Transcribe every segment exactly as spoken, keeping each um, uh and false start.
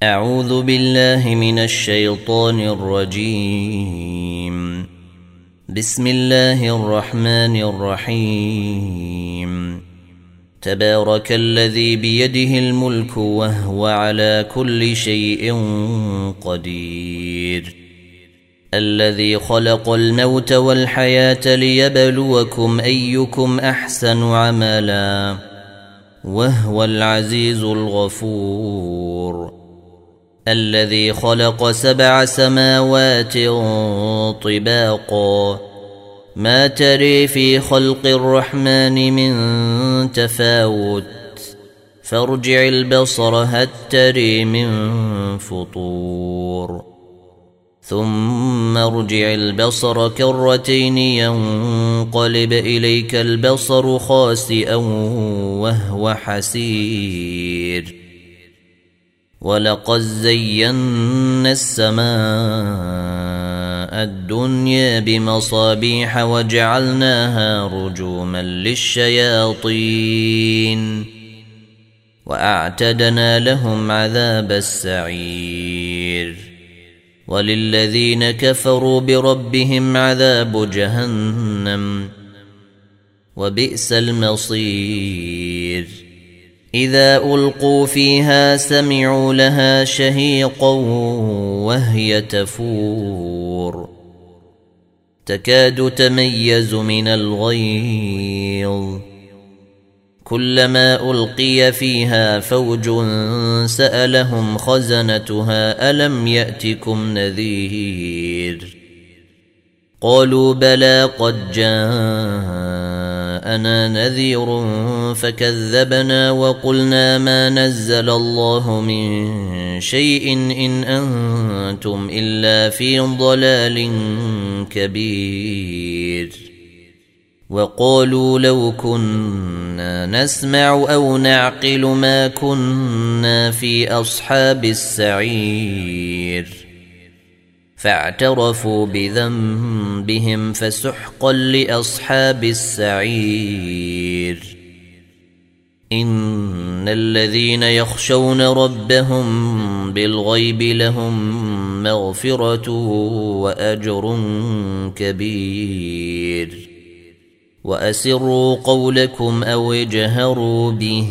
أعوذ بالله من الشيطان الرجيم. بسم الله الرحمن الرحيم. تبارك الذي بيده الملك وهو على كل شيء قدير، الذي خلق الموت والحياة ليبلوكم أيكم أحسن عملا وهو العزيز الغفور، الذي خلق سبع سماوات طباقا ما تري في خلق الرحمن من تفاوت، فارجع البصر هل تري من فطور، ثم ارجع البصر كرتين ينقلب إليك البصر خاسئا وهو حسير، ولقد زينا السماء الدنيا بمصابيح وجعلناها رجوما للشياطين وأعتدنا لهم عذاب السعير، وللذين كفروا بربهم عذاب جهنم وبئس المصير. إذا ألقوا فيها سمعوا لها شهيقا وهي تفور، تكاد تميز من الغيظ، كلما ألقي فيها فوج سألهم خزنتها ألم يأتكم نذير، قالوا بلى قد جاءنا نذير فكذبنا وقلنا ما نزل الله من شيء إن أنتم إلا في ضلال كبير، وقالوا لو كنا نسمع أو نعقل ما كنا في أصحاب السعير، فاعترفوا بذنبهم فسحقا لأصحاب السعير. إن الذين يخشون ربهم بالغيب لهم مغفرة وأجر كبير، وأسروا قولكم أو اجهروا به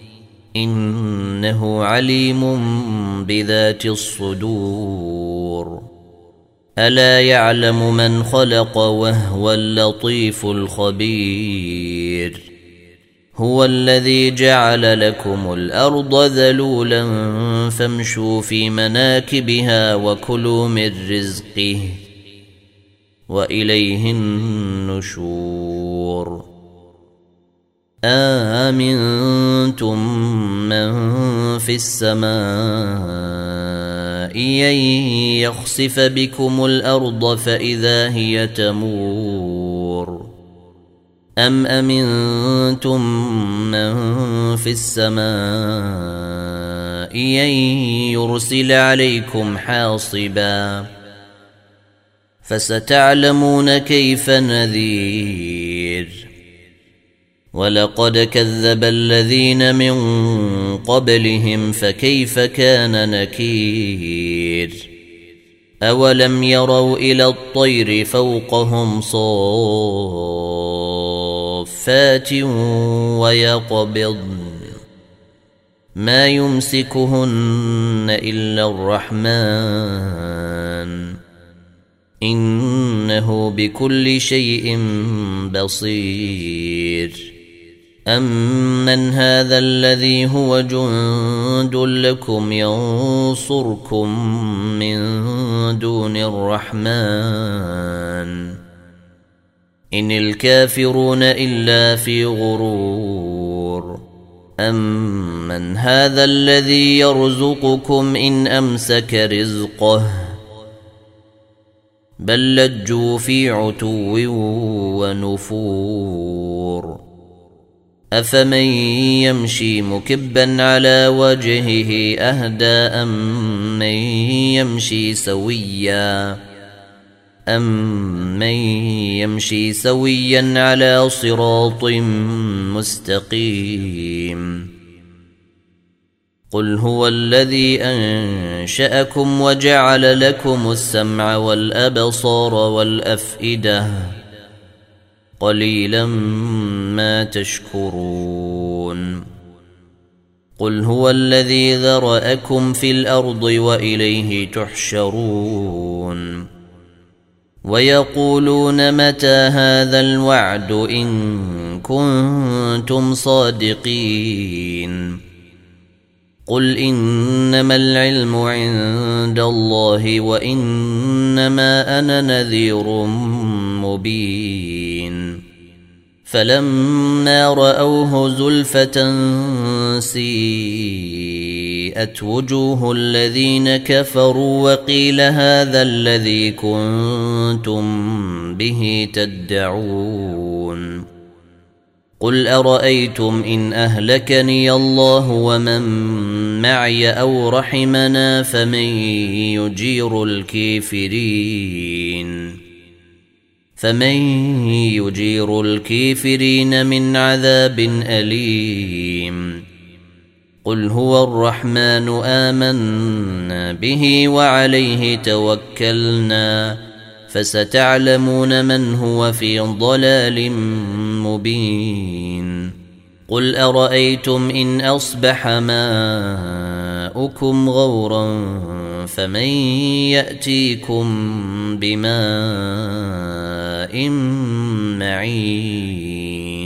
إنه عليم بذات الصدور. ألا يعلم من خلق وهو اللطيف الخبير. هو الذي جعل لكم الأرض ذلولا فامشوا في مناكبها وكلوا من رزقه وإليه النشور. آمنتم من في السماء أن يخسف بكم الأرض فإذا هي تمور، أم أمنتم من في السماء أن يرسل عليكم حاصبا، فستعلمون كيف نذير. ولقد كذب الذين من قبلهم فكيف كان نكير. أولم يروا إلى الطير فوقهم صافات ويقبضن ما يمسكهن إلا الرحمن إنه بكل شيء بصير. أمن هذا الذي هو جند لكم ينصركم من دون الرحمن إن الكافرون إلا في غرور. أمن هذا الذي يرزقكم إن أمسك رزقه بل لجوا في عتو ونفور. أفمن يمشي مكبا على وجهه أهدى أم من يمشي سويا أم من يمشي سويا على صراط مستقيم. قل هو الذي أنشأكم وجعل لكم السمع والأبصار والأفئدة قليلا ما تشكرون قل هو الذي ذرأكم في الأرض وإليه تحشرون ويقولون متى هذا الوعد إن كنتم صادقين قل إنما العلم عند الله وإنما أنا نذير مبين فلما رأوه زلفة سيئت وجوه الذين كفروا وقيل هذا الذي كنتم به تدعون قل أرأيتم إن أهلكني الله ومن معي أو رحمنا فمن يجير الكافرين فمن يجير الكافرين من عذاب أليم قل هو الرحمن آمنا به وعليه توكلنا فستعلمون من هو في ضلال مبين قل أرأيتم إن أصبح ماؤكم غورا فمن يأتيكم بماء معين